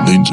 Ninja.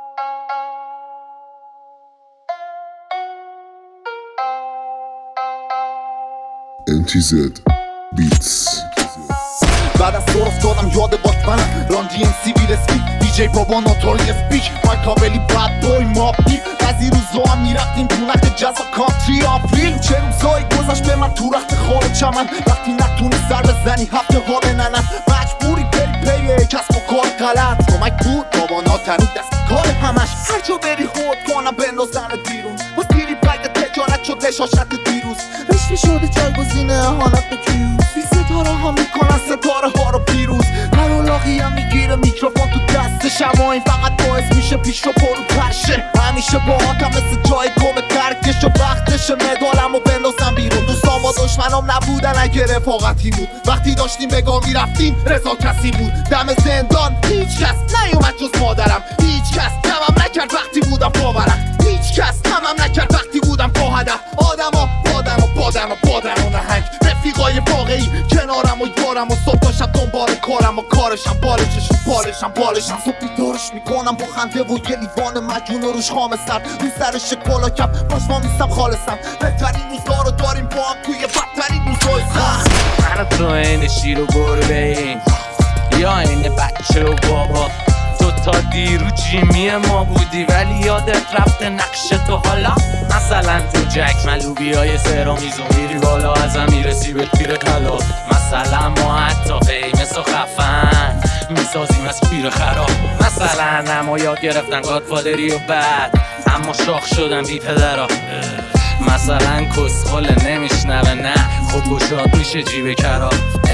MTZ Beats. بعد از تو افتادم یاد باش منم رانجی ام سی ویل اسپیک دیجی بابا ناتوری اسپیک مایکابلی بد بوی مابی بعضی روزا هم میرفتیم تو نخت جز و کانتری آفریل چه روزایی گذاشت به من تو رخت خور چمن وقتی نتونی سر بزنی هفته ها بننن مجبوری بری پی کسب و کار غلط کمک بود بابا ناتنی دست کار همش هر جا بری خود کنم بندازن بیرون باز دیری بگ تجارت شد نشاشت دیروز رشوی شده جایگزین اهانت به کیوز بی ستاره ها میکنن ستاره ها رو پیروز نرولاقی هم میگیره میکروفون تو دستش اما این فقط باعث میشه پیش رو پرو پرشه همیشه با آتم مثل جای گم ترکش و وقتش مدالم و بندازم بیرون دوستان با دشمنام نبودن اگه رفاقتی بود وقتی داشتیم بگاه میرفتیم رضا کسی بود دم زندان هیچ کس نیومد جز مادرم هیچ کس تمام نکرد وقتی بودم پاورم هیچ کس تمام نکرد وقتی بودم پا هدف آدما بادن و نهنگ رفیقای واقعی کنارم و یارم و صبح تا شب دنبال کارم و کارشم بالشم صبح بیدارش میکنم با خنده و یه لیوان مجون و روش خام سر رو سرش کلا کپ پاشما میستم خالصم بهترین روزگاه رو داریم با هم توی بدترین روزهای سخت منو تو این شیر و گربه این یا این بچه و بابا تو تا دیرو جیمی ما بودی ولی یادت رفته نقش تو حالا مثلا تو جک ملوبی های سرامیز و میری بالا ازم میرسی به پیر طلا مثلا ما حتی فیمس و خفن میسازیم از پیر خراب مثلا اما یاد گرفتن گادفادری و بعد اما شاخ شدن بی پدرها مثلا کسخل نمیشنوه نه خب گشاد میشه جیب کرا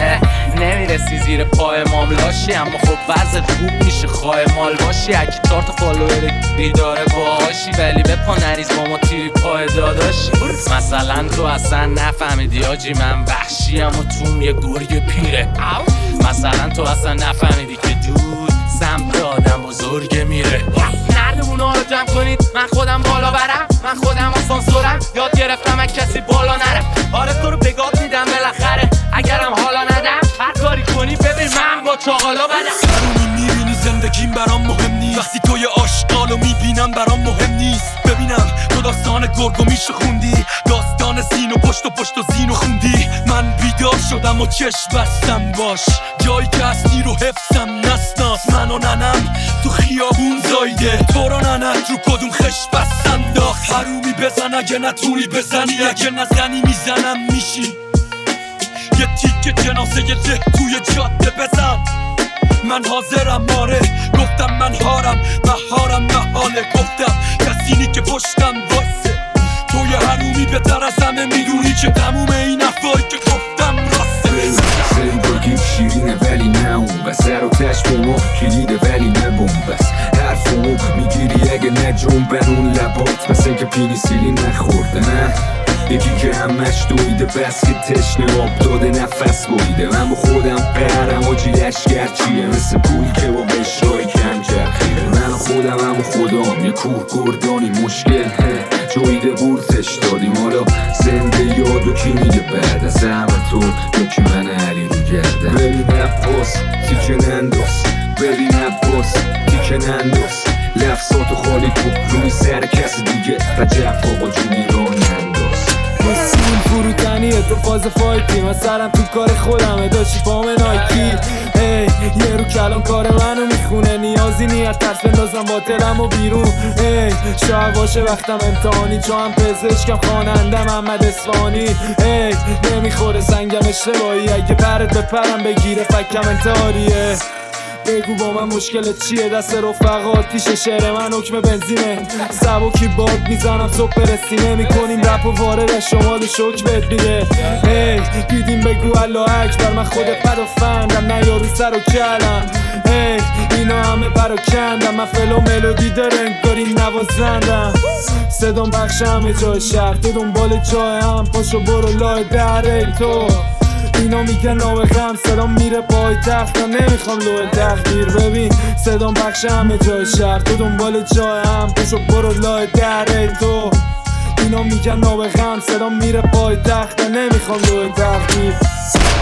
نمیرسی زیر پای ماملاشی اما خب وضعت خوب میشه خواه مال باشی اگه 4 تا فالوور دیداره باهاشی ولی به پا نریز با ما تیری پای داداشی مثلا تو اصلا نفهمیدی آجی من وحشیم و توم یه گرگ پیره مثلا تو اصلا نفهمیدی که دود سمت آدم بزرگ میره نردمونا رو جمع کنید من خودم بالا برم من خودم آسانسورم یاد گرفتم از کسی بالا نرم آره تو رو بگات میدم بالاخره اگرم حالا ندم هر کاری کنی ببین من با چاقالا بدم درونی میبینی زندگیم برام مهم نیست وقتی توی آشغالو میبینم برام مهم نیست ببینم تو داستان گرگو میشه خوندی داستان زین و پشت و زین و خوندی من بیدار شدم و چشم بستم باش جایی که هستی رو حفظم نسناس من و ننم تو خیابون زایده تو رو ننت رو کدوم خش بستن داخت حرومی بزن اگه نتونی بزنی اگه نزنی میزنم میشی یه تیکه جنازه یه ده توی جاده بزن من حاضرم ماره گفتم من هارم مهارم محاله گفتم کسینی که پشتم واسه توی حرومی بهتر از همه میدونی که تموم این افایی که گفتم راسته زندگی شیرینه ولی نه اون بس سر و تش به ما کلیده ولی نه بس حرفمو میگیری اگه نجوم بر اون لبات مثل که پینیسیلین نخورده نه یکی که همش دویده بس که تشنه آب داده نفس بریده من با خودم قهرم و لشگر چیه مثل پولی که با بشرای کم چرخیده من خودم هم و خودم یه کوه گردانی مشکل جویده بورتش دادیم حالا زنده یادو کی میگه بعد از همه تو یا کی من علی رو گردم ببین عباس تیکه ننداز ببین عباس تیکه ننداز لفظاتو خالی کن روی سر کس دیگه و جف آقا جونی را ننداز سیل فروتنیه تو فاز فایتی من سرم تو کار خودمه داشتی پام نایکی یه رو کلان کار منو میخونه نیازی نیت ترس بندازم باطلم و بیرون شاید باشه وقتم امتحانی چون هم پزشکم خواننده محمد اصفهانی نمیخوره سنگم اشتباهی اگه پرت به پرم بگیره فکم انتحاریه بگو با من مشکلت چیه دست رفقات پیش شعر من حکم بنزینه سبکی باد میزنم صبح برسی نمیکنیم رپ و وارد از شمال شک بهت میده دیدیم بگو الله اکبر من خود پدافندم نه یارو سر و کلم اینا همه پراکندم من فلو ملودی داره انگاری نوازندم صدام بخش همه جای شهر تو دنبال جای هم پاشو برو لای در تو اینا میگن نابغم صدام میره پای تخت و نمیخوام لوه تقدیر ببین صدام بخش همه جای شهر تو دنبال جای هم پشو برو لای در تو اینا میگن نابغم صدام میره پای تخت و نمیخوام لوه تقدیر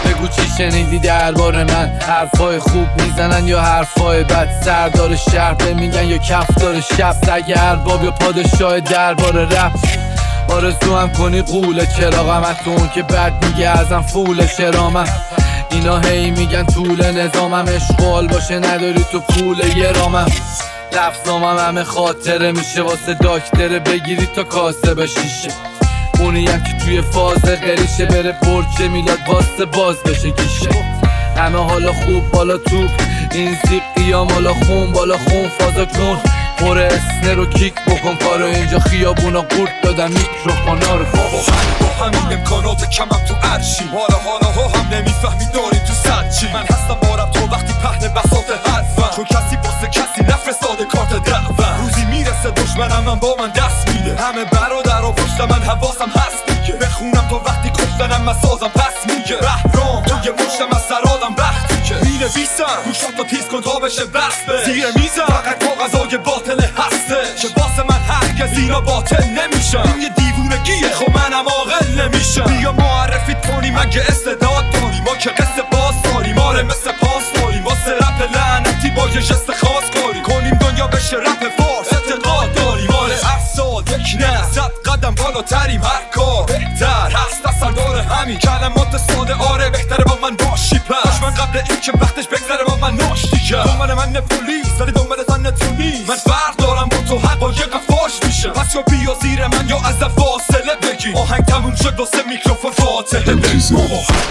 بگو چی شنیدی درباره من، حرفای خوب میزنن یا حرفای بد، سردار شهر میگن یا کفدار شب، سگ ارباب یا پادشاه درباره رپ. آرزو هم کنی قوله چراغم، از تو اون که بد میگه ازم فول شرامم. اینا هی میگن طول نظامم، اشغال باشه نداری تو پول یه رامم. لفظامم همه خاطره میشه واسه داکتره، بگیری تا کاسه بشیشه. اونیم که توی فاز قریشه، بره برج میلاد واسه باز بشه گیشه. همه حالا خوب بالا توپ، این زیقی ها مالا خون بالا خون، فازا کن پر اسنه رو کیک بکن کارو، اینجا خیابونا قورت دادن میکروفونا رو. با همین امکانات کمم تو عرشی، حالا ها هم نمیفهمی داریم تو سر چی. من هستم بارم تو وقتی پهن بساط حرفم، چون کسی واسه کسی نفرستاده کارت دعوم. روزی میرسه دشمنم من با من دست میده، همه برادرها پشت من حواسم هست دیگه. بخونم تا وقتی کشتنم من سازم پس میگه، بهرام توی مشتم از سرادم وقتی که مینویسم گوشات رو تیز کن تا بشه بسته. زیر میزم فقط کاغذای باطل هسته که واسه من هرگز اینا باطل نمیشم. این یه دیوونگیه خب منم عاقل نمیشم. بیا معرفیت کنیم اگه استعداد داریم، ما که قصه باز داریم، آره مثل پاس داریم. واسه رپ لعنتی با یه جست خاص کاری کنیم، دنیا بشه رپ فارس اعتقاد داریم. آره هر سال یک نه 100 قدم بالاتریم، هر کار بهتر هست از سردار همین کلمات ساده. آره بهتره با من باشی پس، من قبل این که وقتش بگذره با من ناشتی کرد. دنبال من پلیس ولی دنبال تن نتونی، من فرق دارم با تو حقایق فاش میشه. پس یا بیا زیر من یا از فاصله بگی، آهنگ تموم شد واسه میکروفون فاتحه بگی.